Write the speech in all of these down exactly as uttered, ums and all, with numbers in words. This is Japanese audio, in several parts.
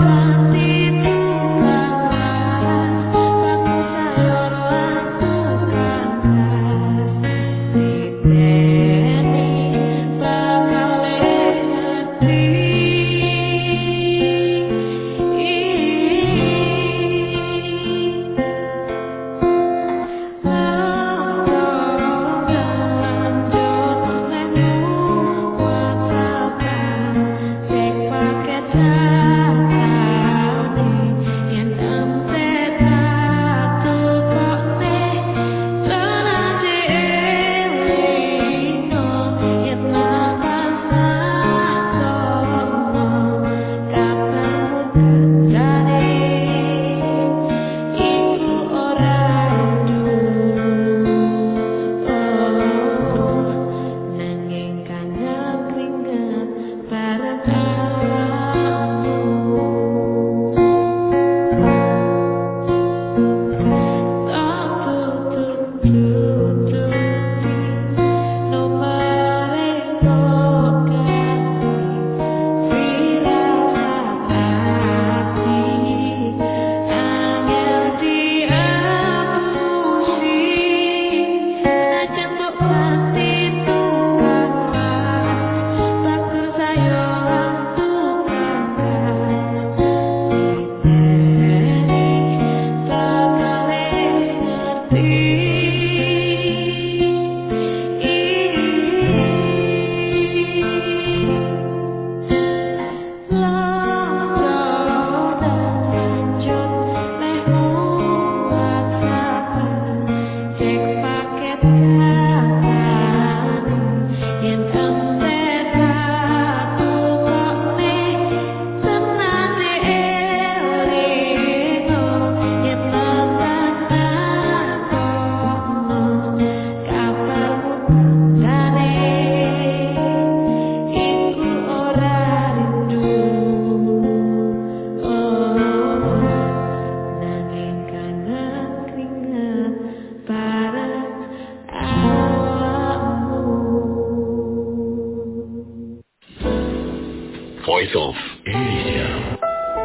Voice of Asia.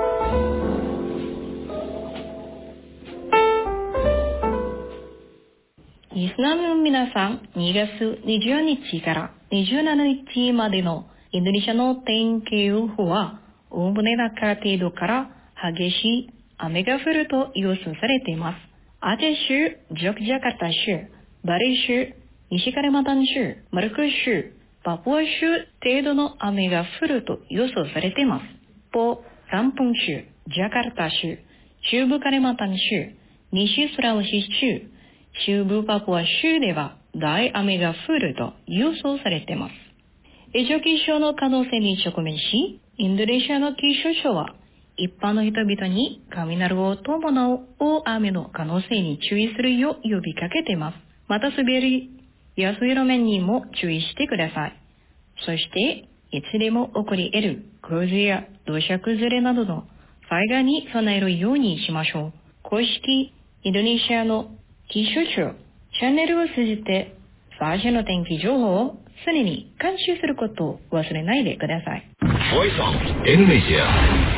リスナーの皆さん、にがつにじゅうにちからにじゅうしちにちまでのインドネシアの天気予報は、おおむね中程度から激しい雨が降ると予想されています。アジェ州、ジョクジャカルタ州、バリ州、西カリマンタン州、マルク州、パプア州程度の雨が降ると予想されています。ポ、ランプン州、ジャカルタ州、中部カリマンタン州、西スラウシ州、中部パプア州では大雨が降ると予想されています。異常気象の可能性に直面し、インドネシアの気象庁は一般の人々に雷を伴う大雨の可能性に注意するよう呼びかけています。また滑りやすい路面にも注意してください。そして、いつでも起こり得る洪水や土砂崩れなどの災害に備えるようにしましょう。公式インドネシアの気象庁チャンネルを通じて最新の天気情報を常に監視することを忘れないでください。Voice of Indonesia。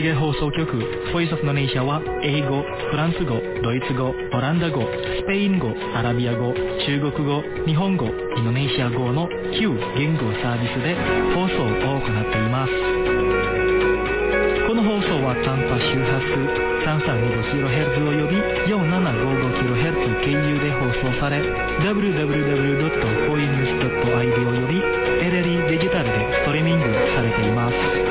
芸放送局ボイスオフのネイシャは英語、フランス語、ドイツ語、オランダ語、スペイン語、アラビア語、中国語、日本語、インドネシア語のきゅう言語サービスで放送を行っています。この放送は短波周波数 さんさんにごキロヘルツ および よんななごごキロヘルツ 経由で放送され ダブリューダブリューダブリュードットフォーイーニュースドットアイディー および エルエルイー デジタルでストリーミングされています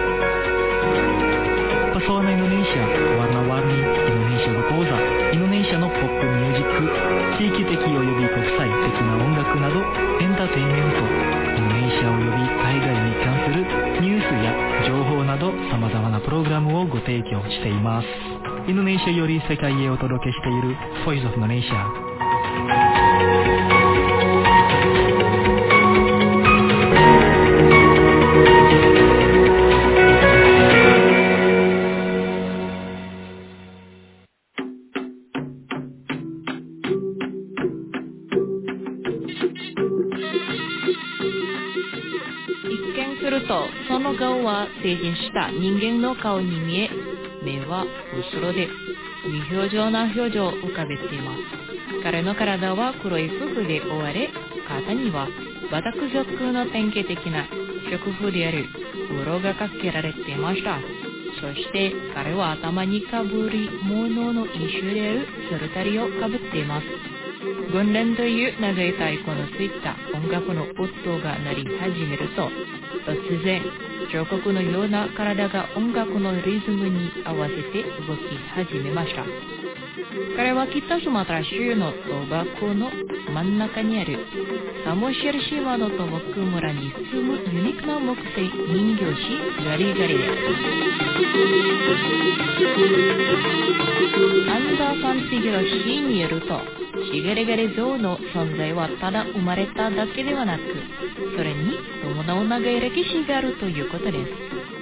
。Pesona Indonesia, warna-warni Indonesia berpoza, Indonesiaのポップミュージック、地域的および国際的な音楽などエンターテインメント、インドネシアおよび海外に関するニュースや情報など様々なプログラムをご提供しています。インドネシアより世界へお届けしている Voice of Indonesia。 その顔は成人した人間の顔に見え、目は後ろで無表情な表情を浮かべています。彼の体は黒い服で覆われ、肩にはバタク族の典型的な食風である鱗がかけられていました。そして彼は頭にかぶり物の一種であるソルタリをかぶっています。軍連という長い太鼓のついた音楽の音が鳴り始めると、突然彫刻のような体が音楽のリズムに合わせて動き始めました。彼は北スマトラ州のトバコの真ん中にあるサモシェル島のトモク村に住むユニークな木製人形師ガリガリです。アンダーサンシゲロ氏によると、シガリガリ像の存在はただ生まれただけではなく、それに伴う長い歴史があるということです。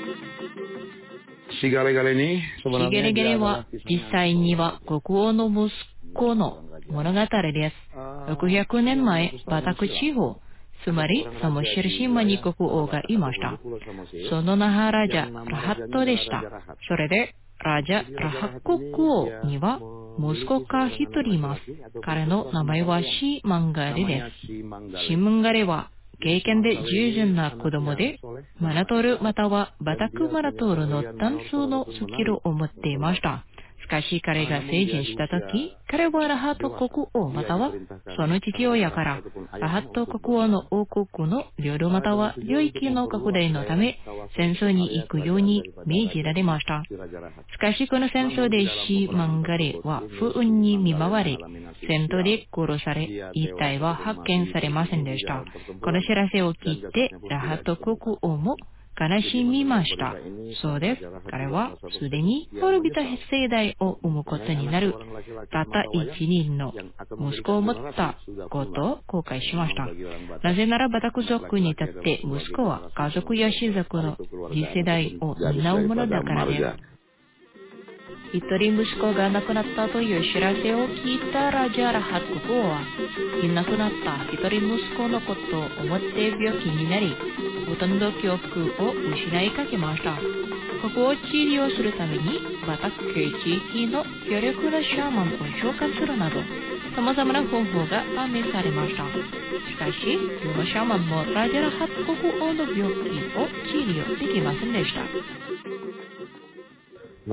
シガリガリにシガリガリは実際には国王の息子の物語です。ろくひゃくねんまえ、バタク地方、つまりサモシェル島に国王がいました。その名はラジャ・ラハットでした。それでラジャ・ラハッ国王には息子が一人います。彼の名前はシーマンガレです。シーマンガレは経験で従順な子供で、マナトールまたはバタクマナトールのダンスのスキルを持っていました。しかし彼が成人したとき、彼はラハット国王またはその父親からラハット国王の王国の領土または領域の拡大のため戦争に行くように命じられました。しかしこの戦争でシーマンガレは不運に見舞われ、戦闘で殺され、遺体は発見されませんでした。この知らせを聞いてラハット国王も悲しみました。そうです。彼はすでに滅びた世代を生むことになるたった一人の息子を持ったことを後悔しました。なぜならバタク族にとって息子は家族や氏族の次世代を担うものだからです。一人息子が亡くなったという知らせを聞いたラジャラハッ国王はいなくなった一人息子のことを思って病気になり、ほとんど記憶を失いかけました。国王を治療するためにバタク地域の強力なシャーマンを召喚するなど、様々な方法が試されました。しかし、どのシャーマンもラジャラハッ国王の病気を治療できませんでした。しか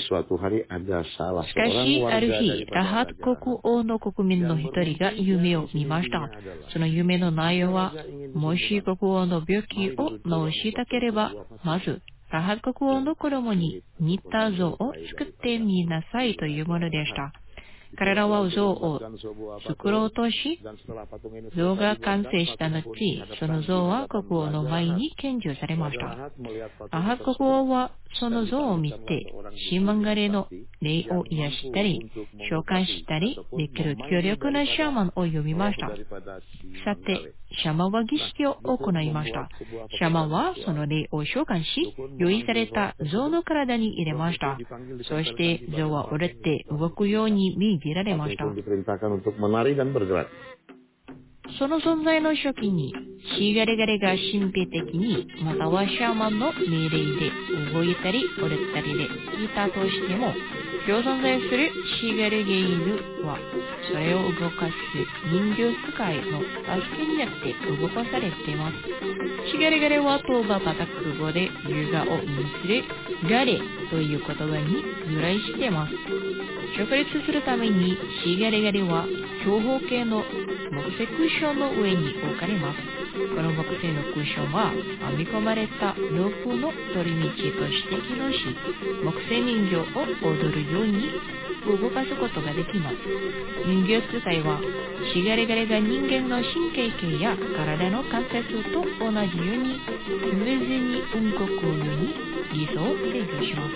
し、ある日、ラハッ国王の国民の一人が夢を見ました。その夢の内容は、もし国王の病気を治したければ、まず、ラハッ国王の子供に似た像を作ってみなさいというものでした。彼らは像を作ろうとし、像が完成した後、その像は国王の前に献上されました。ラハ国王はその像を見て、シーマンガレの霊を癒したり、召喚したりできる強力なシャーマンを呼びました。さて、シャマンは儀式を行いました。シャマンはその霊を召喚し、用意された像の体に入れました。そして像は折れて動くように命じられました。 その存在の初期にシーガレガレが神秘的にまたはシャーマンの命令で動いたり折れたりでいたとしても、今日存在するシーガレゲイヌはそれを動かす人形使いの助けになって動かされています。シーガレガレはトーババタク語で優雅を意味するガレという言葉に由来しています。直立するためにシーガレガレは長方形の木製クッションの上に置かれます。この木製のクッションは編み込まれたロープの取り道として機能し、木製人形を踊るように動かすことができます。人形使いはシガレガレが人間の神経系や体の関節と同じようにスムーズに動くように理想を制御します。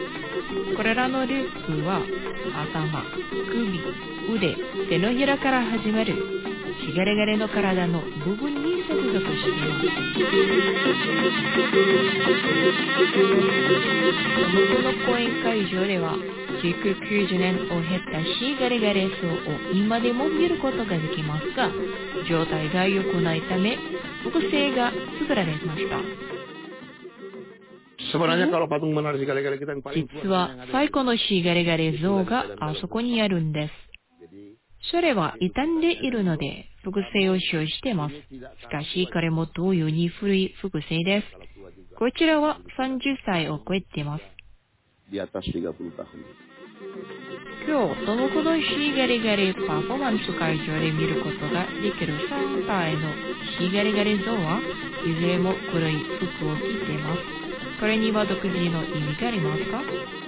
これらのループは頭、首、腕、手のひらから始まるシガレガレの体の部分に接続しています。この講演会場ではじゅうきゅうじゅうねんを経ったシーガレガレ像を今でも見ることができますが、状態が良くないため複製が作られました。実は最古のシーガレガレ像があそこにあるんです。それは傷んでいるので複製を使用しています。しかしこれも同様に古い複製です。こちらはさんじゅっさいを超えています。今日、トモコのシーガレガレパフォーマンス会場で見ることができるさんたいのシーガレガレ像はいずれも黒い服を着ています。これには独自の意味がありますか？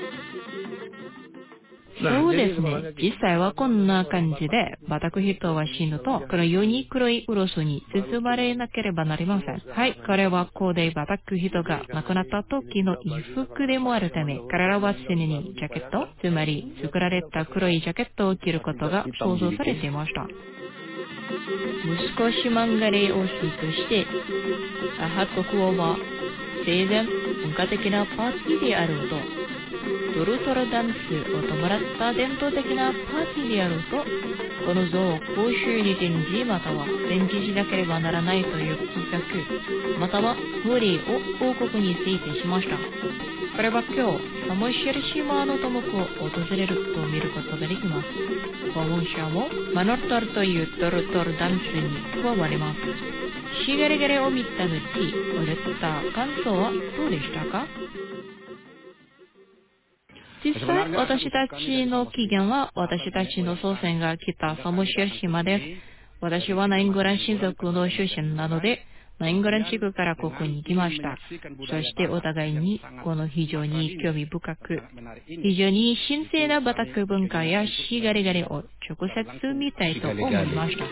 そうですね。実際はこんな感じで、バタク人は死ぬと、このように黒いウロスに包まれなければなりません。はい、これは古代バタク人が亡くなった時の衣服でもあるため、彼らは常にジャケット、つまり作られた黒いジャケットを着ることが想像されていました。息子シマンガレ王子として、アハ国王は生前文化的なパーティーであると、トルトルダンスを伴った伝統的なパーティーであると、この像を公衆に展示または展示しなければならないという企画、または法令を王国に制定しました。これは今日、サモシェル島のトモクを訪れると見ることができます。訪問者もマノルトルというトルトルダンスに加わります。シーガレガレを見た後、踊った感想はどうでしたか？実際、私たちの起源は私たちの祖先が来たサモシェル島です。私はナインゴラン親族の出身なので、ナインゴラン地区からここに行きました。そしてお互いにこの非常に興味深く、非常に神聖なバタク文化やシーガレガレを直接見たいと思いました。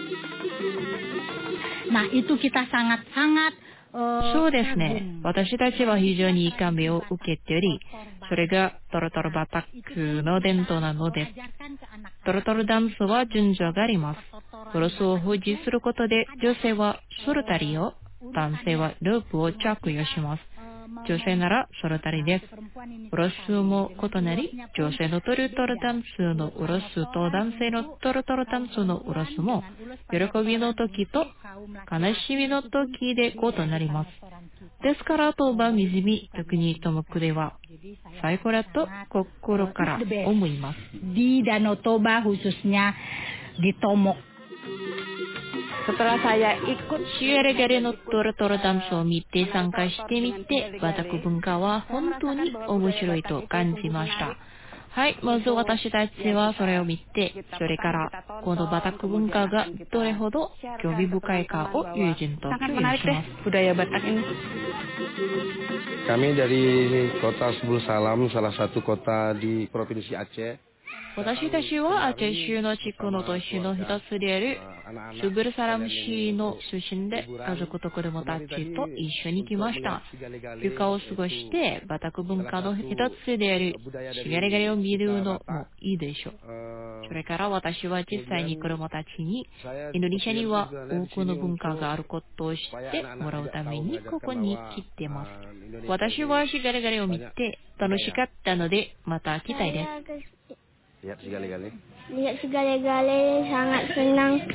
Nah, itu kita sangat-sangat そうですね。私たちは非常に感銘を受けており、それがトロトロバタクの伝統なのです。トロトロダンスは順序があります。クロスを保持することで、女性はソルタリを、男性はロープを着用します。女性ならソルタリです。ウロスも異なり、女性のトルトルダンスのウロスと男性のトルトルダンスのウロスも、喜びの時と悲しみの時で異なります。ですから、トーバミズミ、特にトモクでは、最高だと心から思います。 Di Danau Toba khususnya di Tomok。 Setelah saya ikutシーガレガレのトルトルダンスを見て参加してみて、バタク文化は本当に面白いと感じました。はい、まず私たちはそれを見て、それからこのバタク文化がどれほど興味深いかを友人と共有します。budaya Batak ini. Kami dari kota Sebul Salam, salah satu kota di Provinsi Aceh. 私たちはアチェ州の地区の都市の一つであるスブルサラム市の出身で、家族と子供たちと一緒に来ました。休暇を過ごしてバタク文化の一つであるシガレガレを見るのもいいでしょう。それから私は実際に子供たちにインドネシアには多くの文化があることを知ってもらうためにここに来てます。私はシガレガレを見て楽しかったのでまた来たいです。 Lihat si gale-gale. Lihat si gale-gale sangat senang.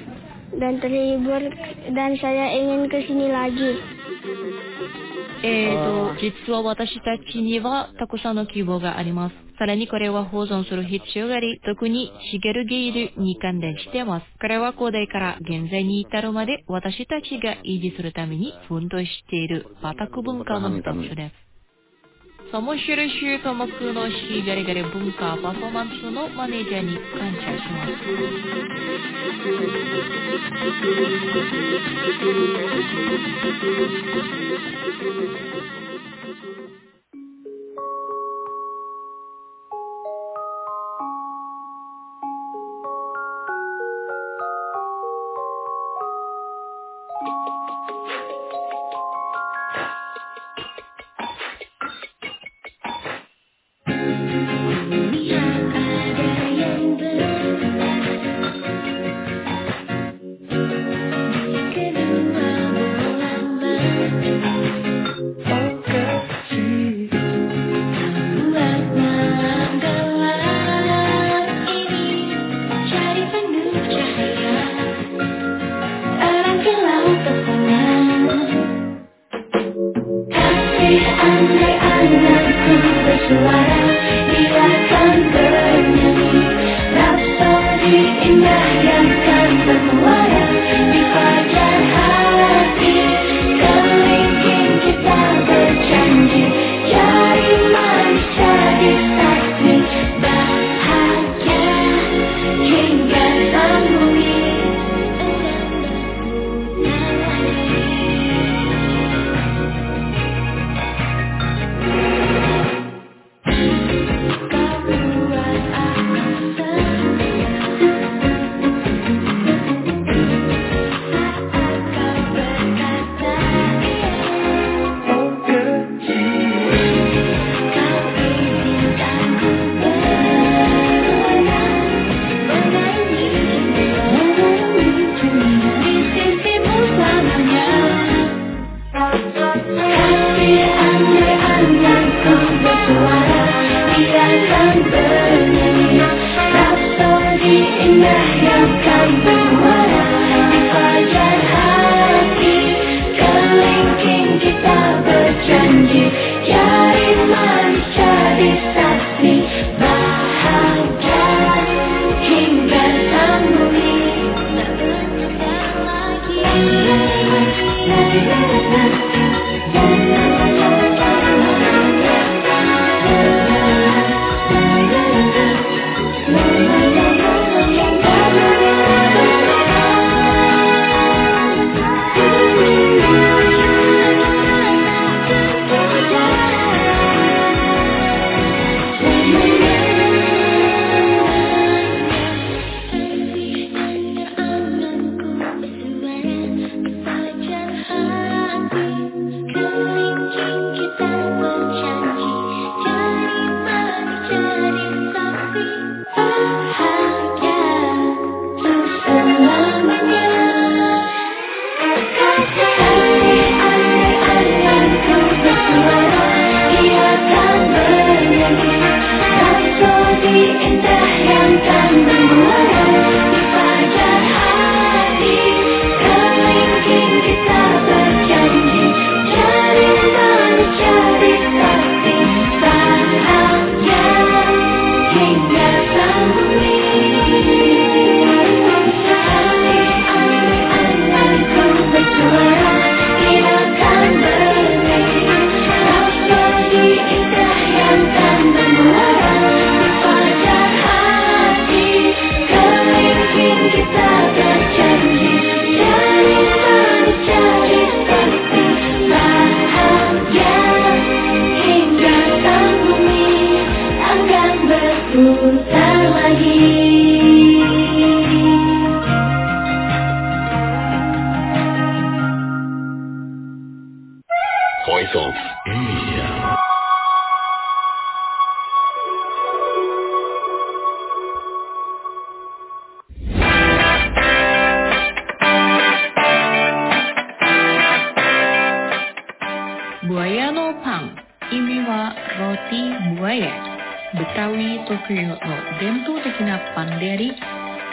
dan terhibur dan saya ingin ke sini lagi. えーと、実は私たちにはたくさんの希望があります。さらにこれは保存する必要があり、特にシゲルゲイルに関連しています。これは古代から現在に至るまで私たちが維持するために奮闘しているバタク文化の一つです。サモシュル州ともくのシガリガリ文化パフォーマンスのマネージャーに感謝します。Buaya no pan, ini wa roti buaya. Betawi Tokyo の伝統的なパンであり、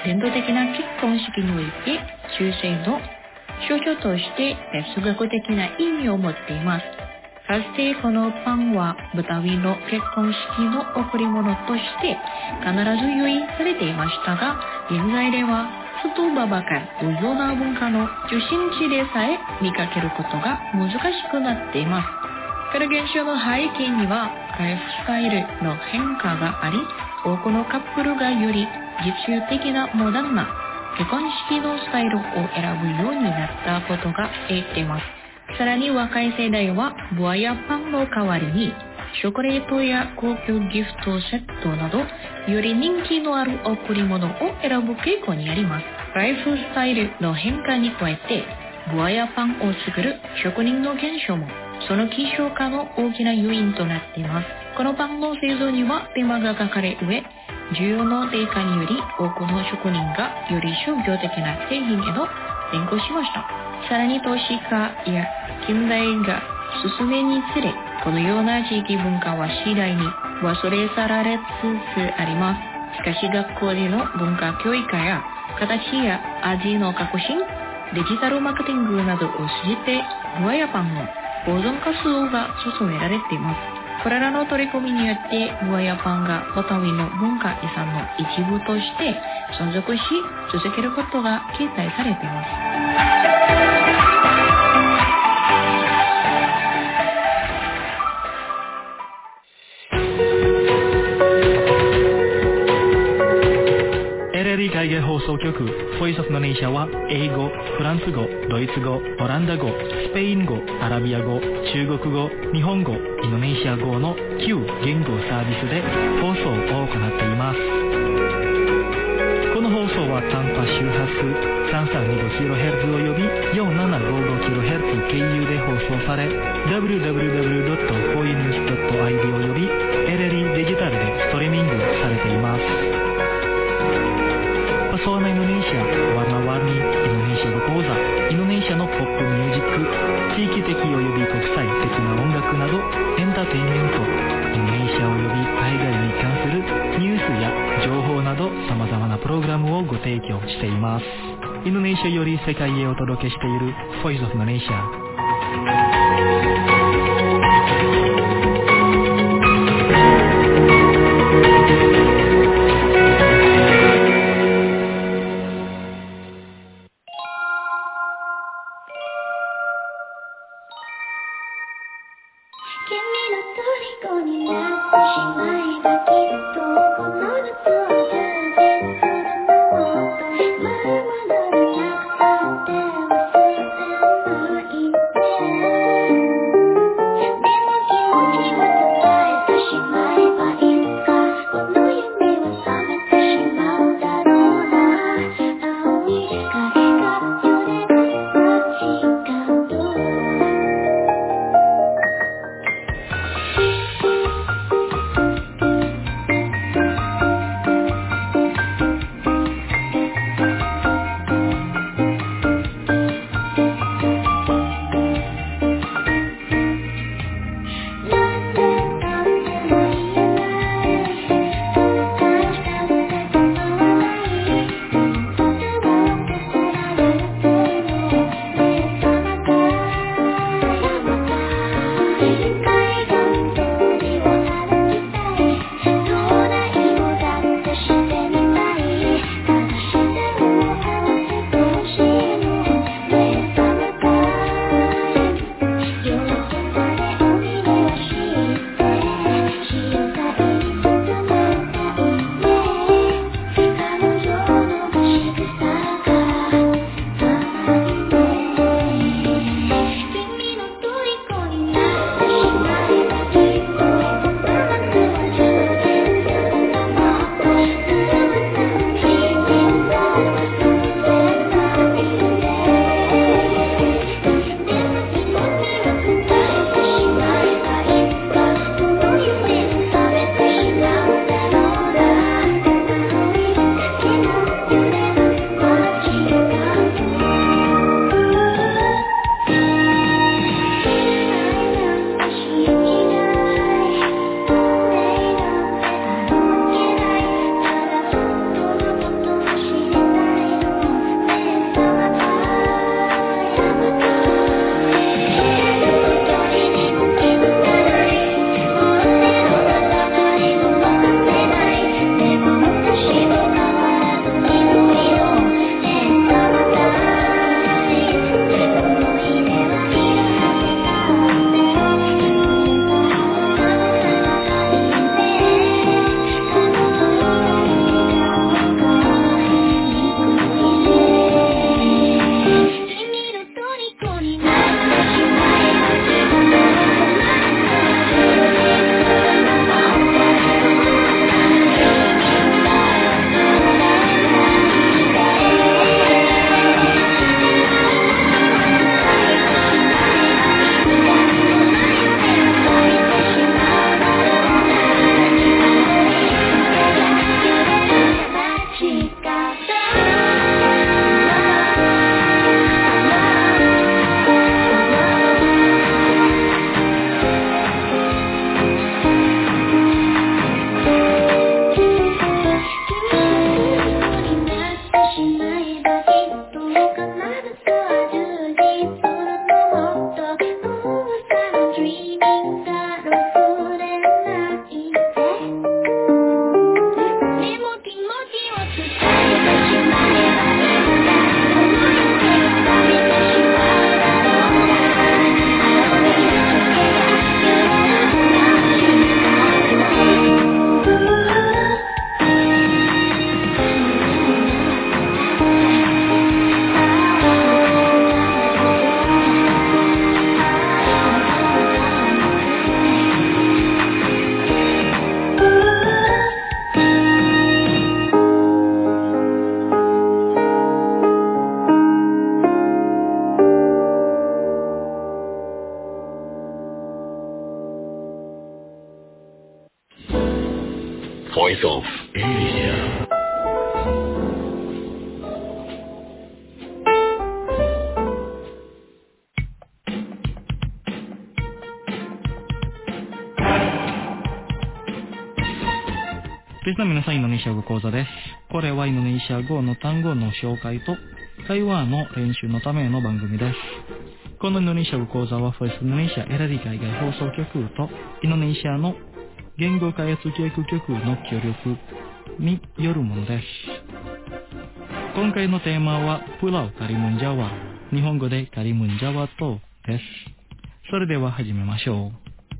伝統的な結婚式において忠誠の象徴として哲学的な意味を持っています。かつてこのパンはブタウィの結婚式の贈り物として必ず用意されていましたが、現在ではストババカンというような文化の中心地でさえ見かけることが難しくなっています。この現象の背景にはライフスタイルの変化があり、多くのカップルがより実用的なモダンな結婚式のスタイルを選ぶようになったことが影響しています。さらに若い世代はボアやパンの代わりにチョコレートや高級ギフトセットなどより人気のある贈り物を選ぶ傾向にあります。ライフスタイルの変化に加えてボアやパンを作る職人の減少もその希少化の大きな要因となっています。このパンの製造には手間がかかる上、需要の低下により多くの職人がより商業的な製品への転向しました。さらに都市化や近代が進めにつれ、このような地域文化は次第に忘れ去られつつあります。しかし学校での文化教育や形や味の革新、デジタルマーケティングなどを通じてボアやパンの保存活動が進められています。これらの取り組みによってボアやパンがボタウィの文化遺産の一部として存続し続けることが期待されています。 エルエルイー 海外放送局ボイスオブインドネシアは英語、フランス語、ドイツ語、オランダ語、スペイン語、アラビア語、中国語、日本語、インドネシア語のきゅう言語サービスで放送を行っています。この放送は短波周波数 さんさんにごキロヘルツ および よんななごごキロヘルツ 経由で放送され ダブリューダブリューダブリュードットフォーユーニュースドットアイディー および エルエルイー デジタルでストリーミングされています。Pesona Indonesia, warna-warni Indonesia berkoza, Indonesiaのポップミュージック、地域的および国際的な音楽などエンターテインメント、インドネシアおよび海外に関するニュースや情報など様々なプログラムをご提供しています。インドネシアより世界へお届けしている Voice of Indonesia。 Voice of Indonesia. リスナーの皆さん、インドネシア語講座です。これはインドネシア語の単語の紹介と会話の練習のための番組です。このインドネシア語講座はフォイスインドネシアエラディ海外放送局とインドネシアの言語開発教育局の協力によるものです。今回のテーマはプラウカリムンジャワ、日本語でカリムンジャワ島です。それでは始めましょう。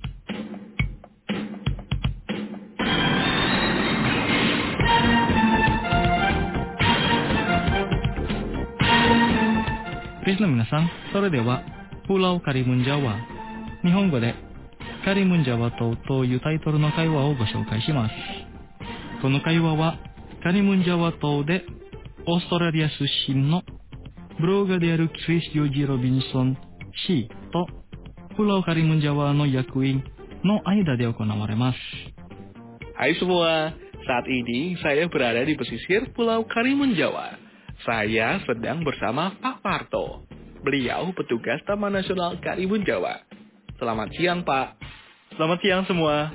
リスナーの皆さん、それではプラウカリムンジャワ、日本語でカリムンジャワ島というタイトルの会話をご紹介します。この会話はカリムンジャワ島でオーストラリア出身のブロガーであるクリス・ヨージ・ロビンソン氏とプラウカリムンジャワの役員の間で行われます。 Hai semua, saat ini saya berada di pesisir Pulau Karimun Jawa. Saya sedang bersama Pak Parto. Beliau petugas Taman Nasional Karimun Jawa. Selamat siang, Pak. Selamat siang semua.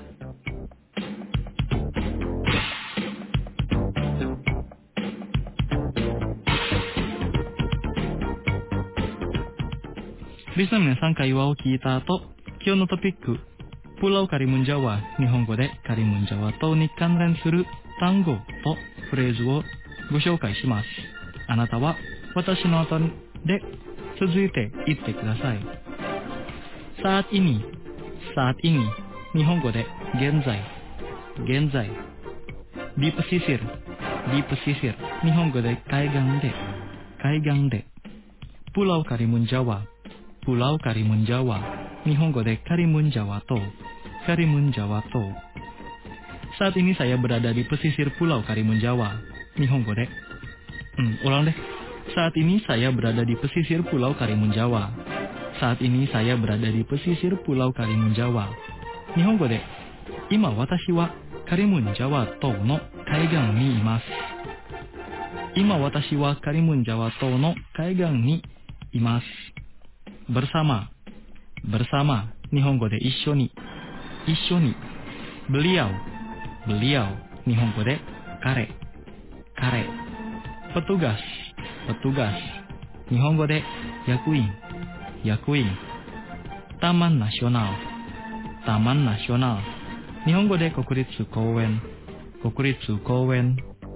Bisa皆さん会話を聞いた後、今日のトピック、プラウカリムンジャワ、日本語でカリムンジャワ島に関連する単語とフレーズをご紹介します。あなたは私の後で続いて言ってください。saat ini, saat ini 日本語で現在、現在。di pesisir, di pesisir 日本語で海岸で、海岸で。pulau Karimun Jawa, pulau Karimun Jawa 日本語でカリムンジャワ島、カリムンジャワ島。saat ini saya berada di pesisir pulau Karimun Jawa 日本語でHmm, ulang deh. Saat ini saya berada di pesisir Pulau Karimun Jawa. Saat ini saya berada di pesisir Pulau Karimun Jawa. Nihongo de, ima watashi wa Karimun Jawa tou no kaigan ni imasu. Ima watashi wa Karimun Jawa tou no kaigan ni imasu. Bersama, bersama. Nihongo de issho ni, issho ni. Beliau, beliau. Nihongo de kare, kare.Petugas, petugas. Nihongo de yakuin, yakuin. Taman Nasional, Taman Nasional. Nihongo de Kokuritsu Kouen, Kokuritsu Kouen.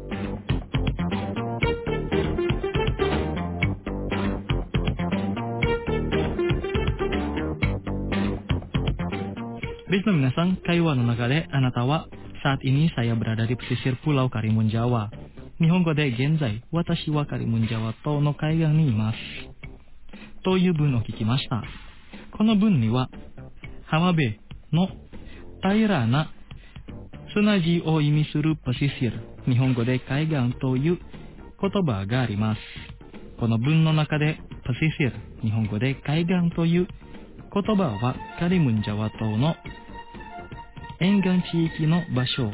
Listener minasan, kaiwa no naga de anata wa saat ini saya berada di pesisir Pulau Karimun Jawa.日本語で現在、私はカリムンジャワ島の海岸にいます。という文を聞きました。この文には、浜辺の平らな砂地を意味するパシシル、日本語で海岸という言葉があります。この文の中でパシシル、日本語で海岸という言葉はカリムンジャワ島の沿岸地域の場所を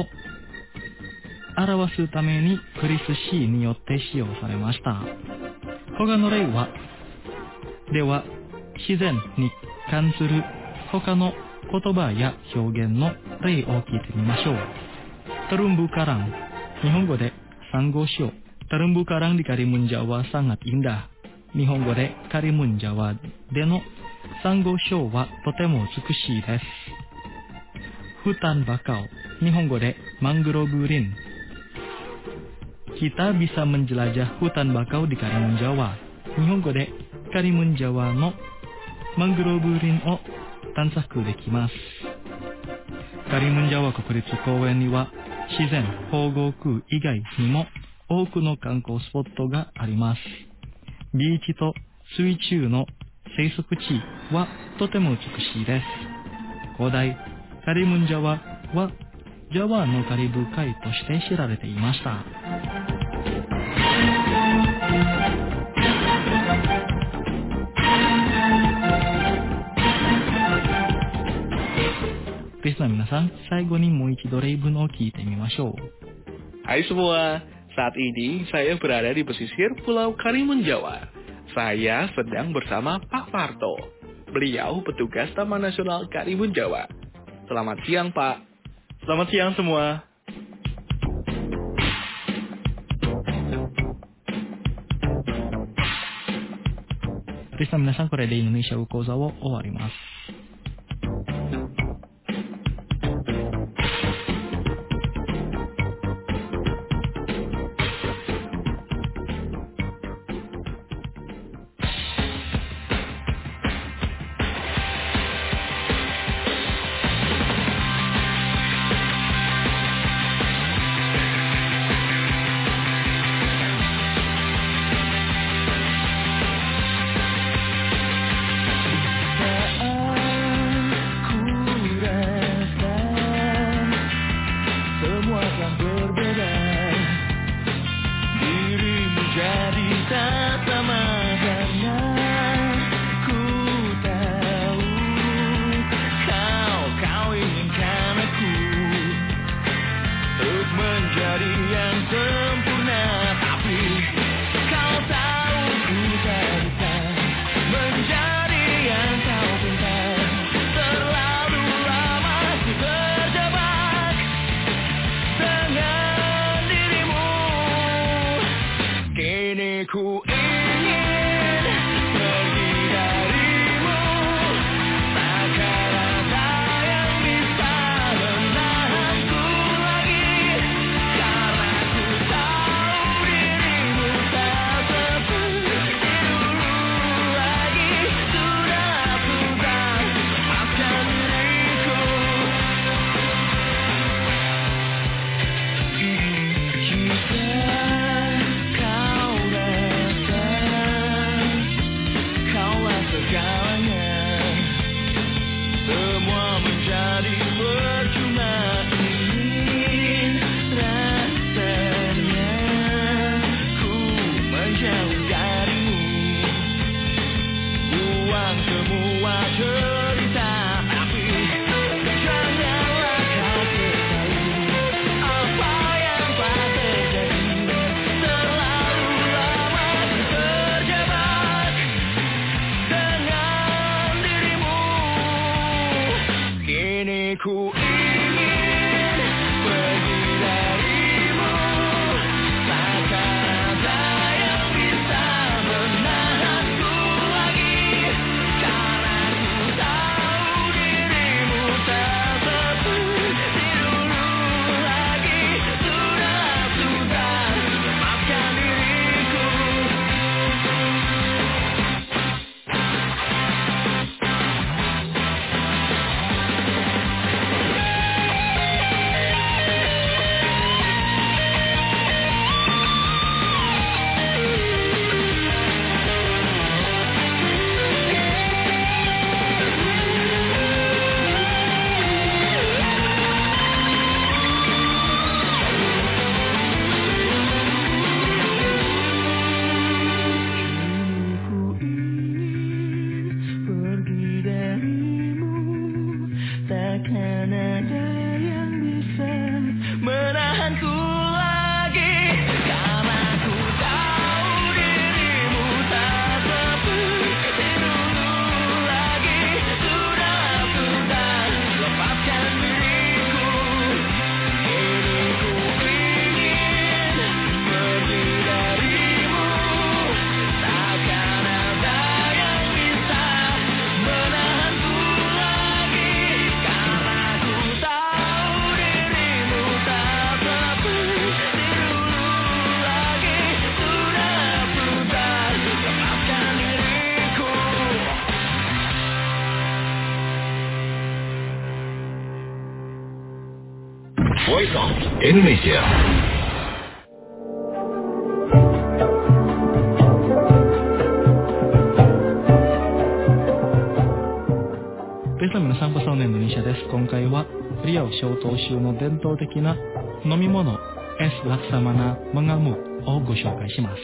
表すためにクリス・シーによって使用されました。他の例は、では自然に関する他の言葉や表現の例を聞いてみましょう。terumbu karang、日本語でサンゴ礁。terumbu karang di Karimun Jawa sangat indah。日本語でカリムンジャワでのサンゴ礁はとても美しいです。hutan bakau、日本語でマングローブ林。Kita bisa menjelajah hutan bakau di Karimun Jawa. Nihongo de Karimun Jawa no mangrove rin o tansaku dekimasu. Karimun Jawa Kokuritsu Kouen ni wa shizen hougoukou igai ni mo oku no kankou spot ga arimasu. ビーチと水中の生息地はとても美しいです。古代カリムンジャワはジャワのカリブ海として知られていました。 ですので皆さん、最後にもう一度例文を聞いてみましょう。 Hai semua, saat ini saya berada di pesisir Pulau Karimun Jawa. Saya sedang bersama Pak Parto. Beliau petugas Taman Nasional Karimun Jawa. Selamat siang, Pak. Selamat siang semua. Terus minasan, これでインドネシア語講座を終わります。 Voice of Indonesia. Besta minasan, Pasaon Indonesia です。今回はリアオ小島州の伝統的な飲み物 Es Laksamana Mengamuk をご紹介します。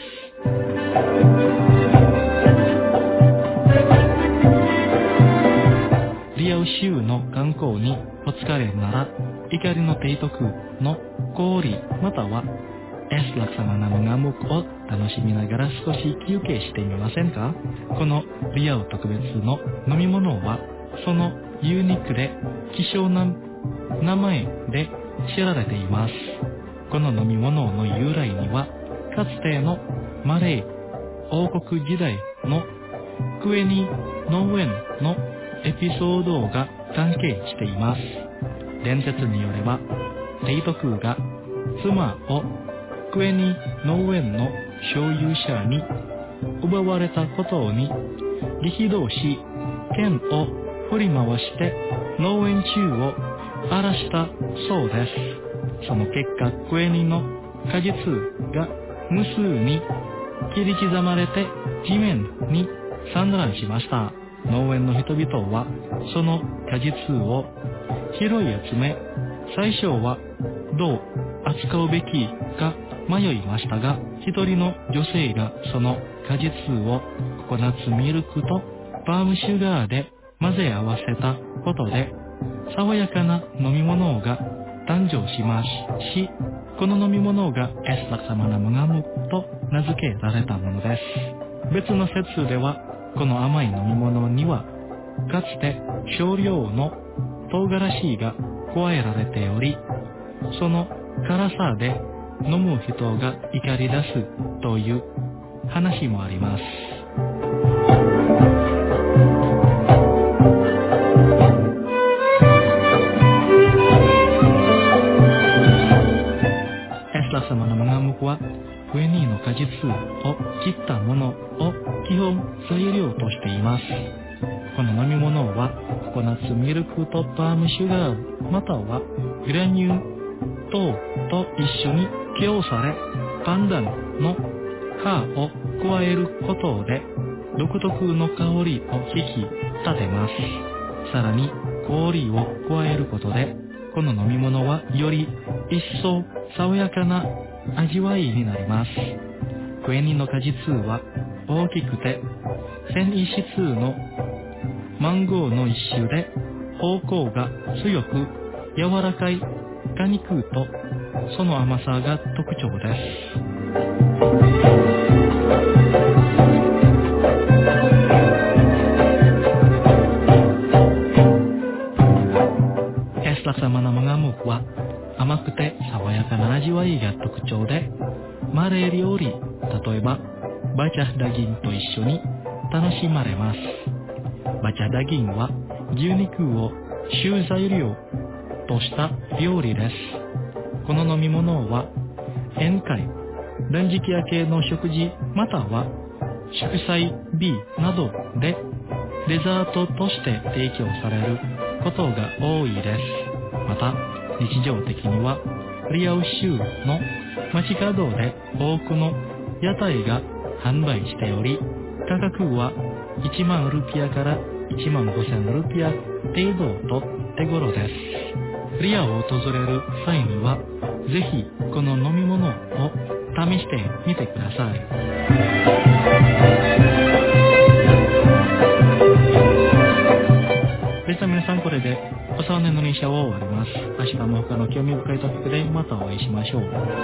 リアオ市州の観光にお疲れなら、怒りの提督の氷またはエスラクサマナムガムクを楽しみながら少し休憩してみませんか？このリアウ特別の飲み物はそのユニークで希少な名前で知られています。この飲み物の由来にはかつてのマレー王国時代のクエニ農園のエピソードが関係しています。伝説によれば提督が妻をクエニ農園の所有者に奪われたことに激動し、剣を振り回して農園中を荒らしたそうです。その結果、クエニの果実が無数に切り刻まれて地面に散乱しました。農園の人々はその果実を拾い集め、最初はどう扱うべきか迷いましたが、一人の女性がその果実をココナッツミルクとパームシュガーで混ぜ合わせたことで爽やかな飲み物が誕生しまし、この飲み物がエスラクサマナムガムと名付けられたものです。別の説ではこの甘い飲み物にはかつて少量の唐辛子が加えられており、その辛さで飲む人が怒り出すという話もあります。エスラクサマナムガムはクエニーの果実を切ったものを基本材料としています。この飲み物はココナッツミルクとパームシュガーまたはグラニュー糖と一緒に供され、パンダンの葉を加えることで独特の香りを引き立てます。さらに氷を加えることでこの飲み物はより一層爽やかな味わいになります。クエニの果実は大きくて繊維質のマンゴーの一種で芳香が強く柔らかい果肉とその甘さが特徴です。エスラクサマナムガムは甘くて爽やかな味わいが特徴で、マレー料理、例えばバチャダギンと一緒に楽しまれます。バチャダギンは牛肉を主材料とした料理です。この飲み物は宴会、断食明けの食事または祝祭日などでデザートとして提供されることが多いです。また日常的にはリアウ州の街角で多くの屋台が販売しており、価格はいちまんルピアからいちまんごせんルピア程度と手頃です。リアを訪れる際にはぜひこの飲み物を試してみてください。では皆さん、これでおさわねのにしゃを終わります。明日も他の興味深いトピックでまたお会いしましょう。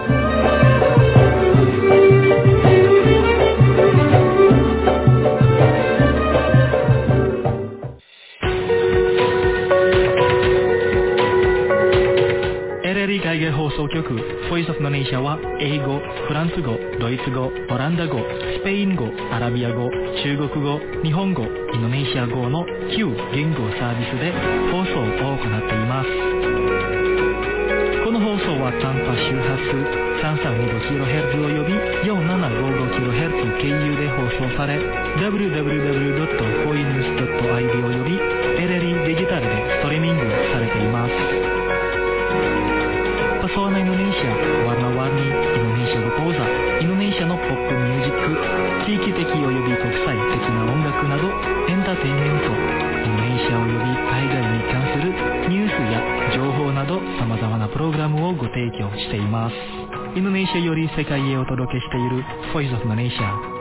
海外放送局ボイスオブのネーシャは英語、フランス語、ドイツ語、オランダ語、スペイン語、アラビア語、中国語、日本語、インドネシア語のきゅう言語サービスで放送を行っています。この放送は短波周波数 さんさんにごキロヘルツ および よんななごごキロヘルツ 経由で放送され、 ダブリューダブリューダブリュードットフォーイニュースドットアイディー およびエレリデジタルでストリーミングされています。Pesona Indonesia, warna-warni Indonesia berpoza, Indonesiaのポップミュージック、地域的および国際的な音楽などエンターテインメント、インドネシアおよび海外に関するニュースや情報など様々なプログラムをご提供しています。インドネシアより世界へお届けしている Voice of Indonesia。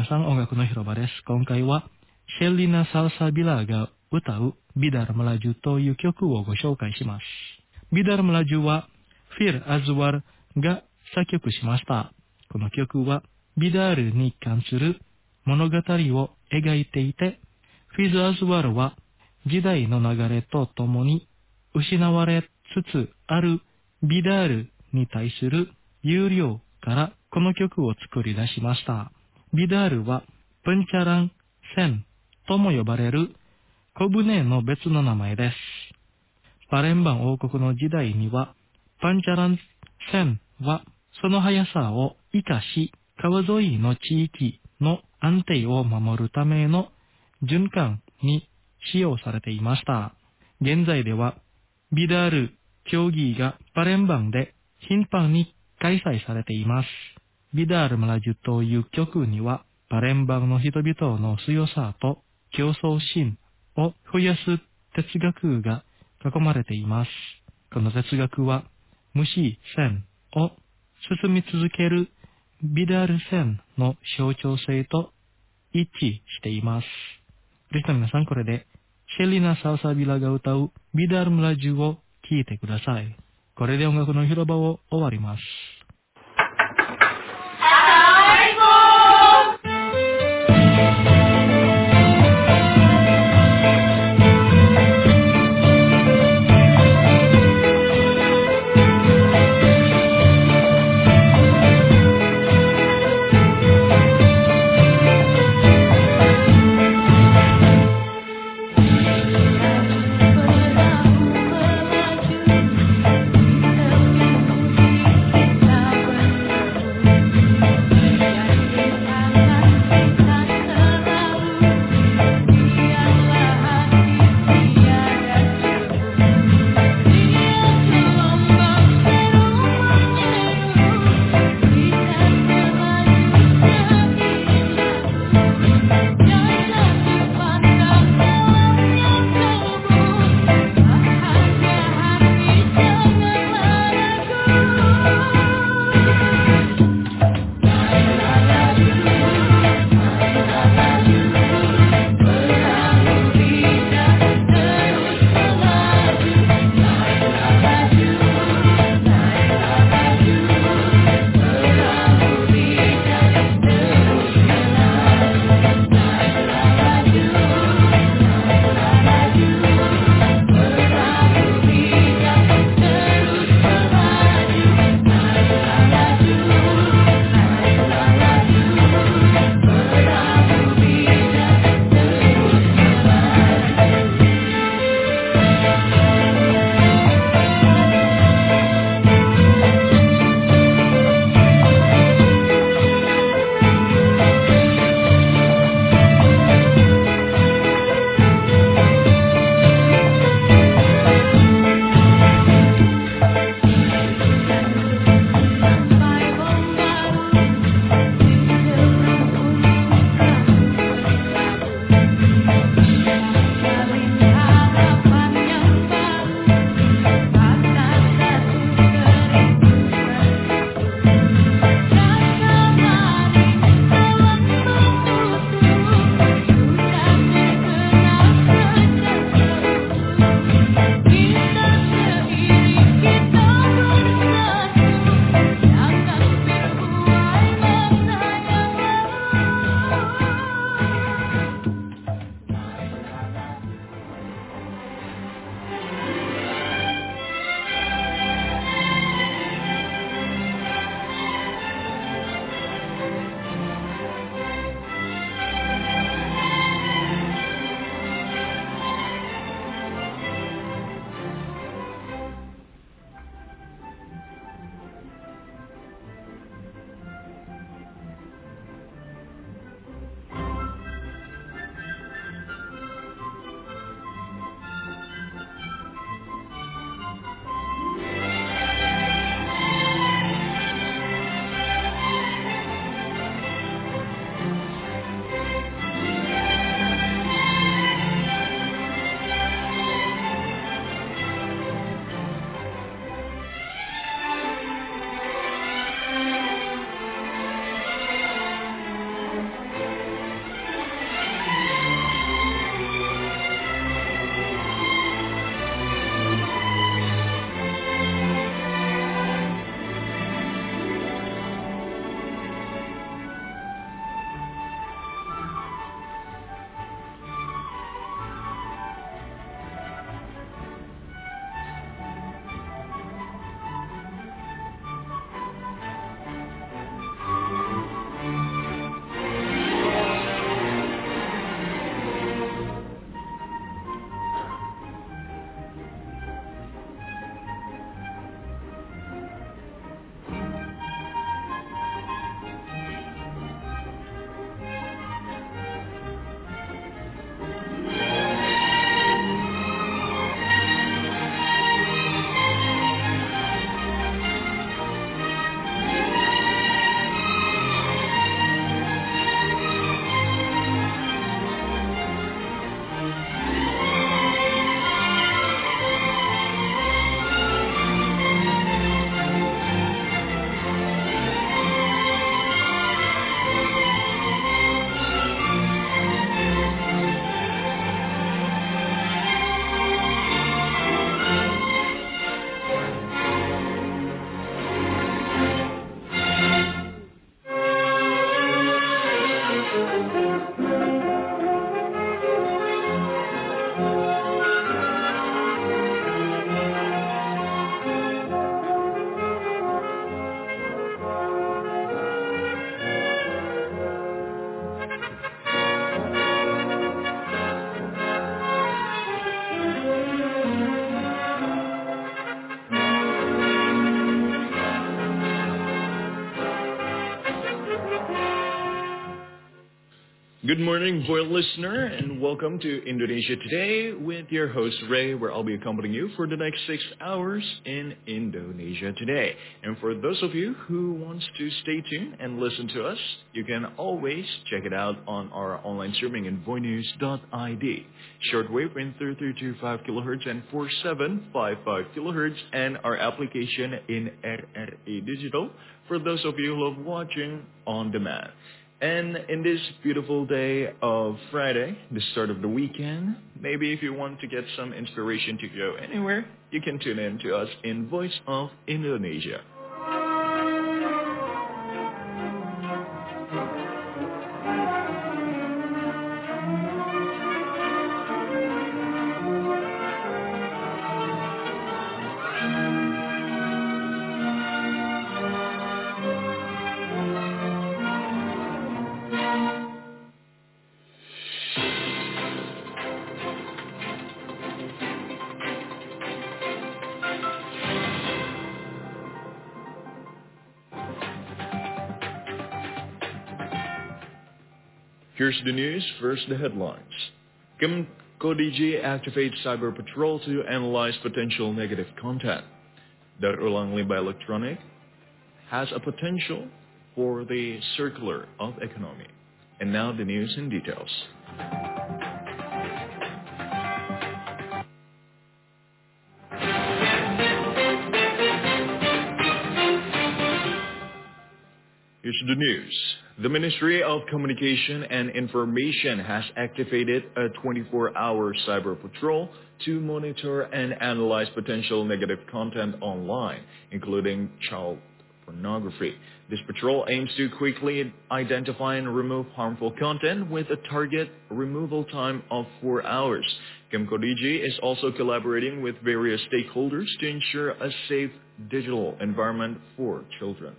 皆さん、音楽の広場です。今回はシェリナ・サルサビラが歌うビダル・ムラジュという曲をご紹介します。ビダル・ムラジュはフィル・アズワルが作曲しました。この曲はビダルに関する物語を描いていて、フィズ・アズワルは時代の流れとともに失われつつあるビダルに対する憂慮からこの曲を作り出しました。ビダルはプンチャラン船とも呼ばれる小舟の別の名前です。パレンバン王国の時代にはパンチャラン船はその速さを生かし、川沿いの地域の安定を守るための循環に使用されていました。現在ではビダル競技がパレンバンで頻繁に開催されています。ビダル・ムラジュという曲にはパレンバンの人々の強さと競争心を増やす哲学が囲まれています。この哲学は無視線を進み続けるビダル線の象徴性と一致しています。リスナーの皆さん、これでシェリナ・サルサビラが歌うビダル・ムラジュを聴いてください。これで音楽の広場を終わります。 Kita Good morning, Voice listener, and welcome to Indonesia Today with your host Ray, where I'll be accompanying you for the next six hours in Indonesia Today. And for those of you who wants to stay tuned and listen to us, you can always check it out on our online streaming in voice news dot I D, shortwave in thirty-three point two five kilohertz and forty-seven point five five kilohertz, and our application in R R A Digital for those of you who love watching on demand. And in this beautiful day of Friday, the start of the weekend, maybe if you want to get some inspiration to go anywhere, you can tune in to us in Voice of Indonesia. Here's the news. First, the headlines. Kemkodiji activates Cyber Patrol to analyze potential negative content. Daur ulang limbah electronic has a potential for the circular of economy. And now the news in details. Here's the news. The Ministry of Communication and Information has activated a twenty-four hour cyber patrol to monitor and analyze potential negative content online, including child pornography. This patrol aims to quickly identify and remove harmful content with a target removal time of four hours. Kemkodiji is also collaborating with various stakeholders to ensure a safe digital environment for children.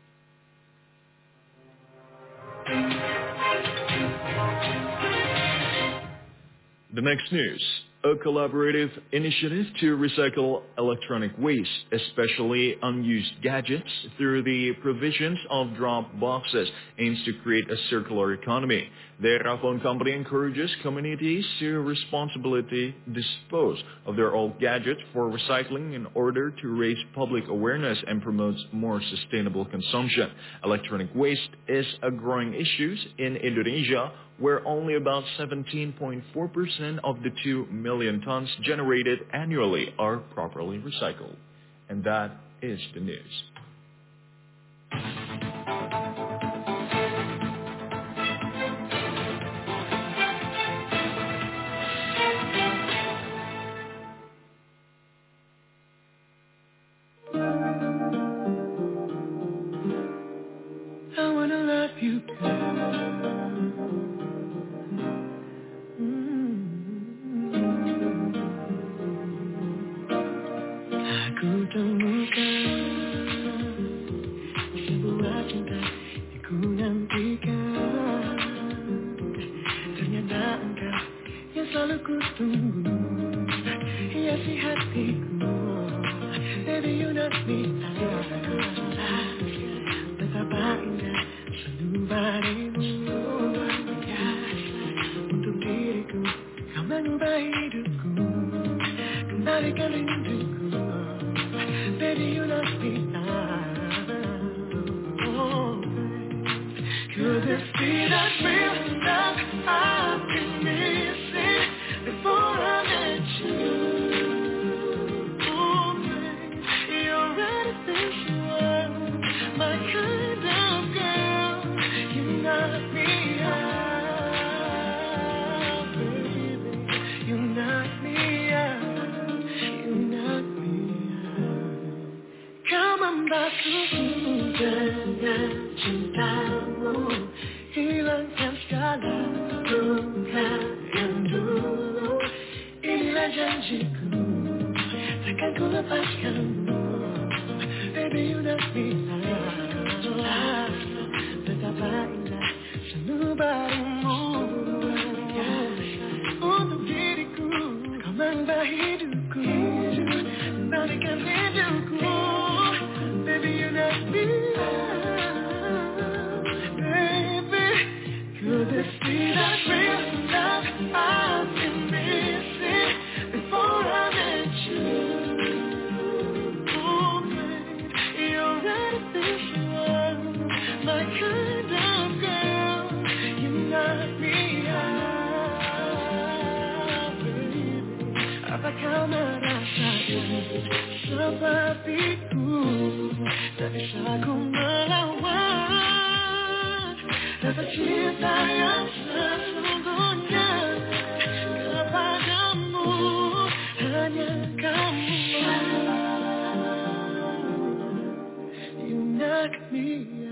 The next news. A collaborative initiative to recycle electronic waste, especially unused gadgets, through the provisions of drop boxes, aims to create a circular economy. The Rafone company encourages communities to responsibly dispose of their old gadgets for recycling in order to raise public awareness and promote more sustainable consumption. Electronic waste is a growing issue in Indonesia, where only about seventeen point four percent of the two million tons generated annually are properly recycled. And that is the news. I wanna love you, girl. Baby, could this be kind of fish you are, my kind of girl. You knock me out, baby. Apakah merasakan sepertiku? Tak bisa ku melawan rasa cinta yang sesungguhnya kepadamu, hanya kamu. You knock me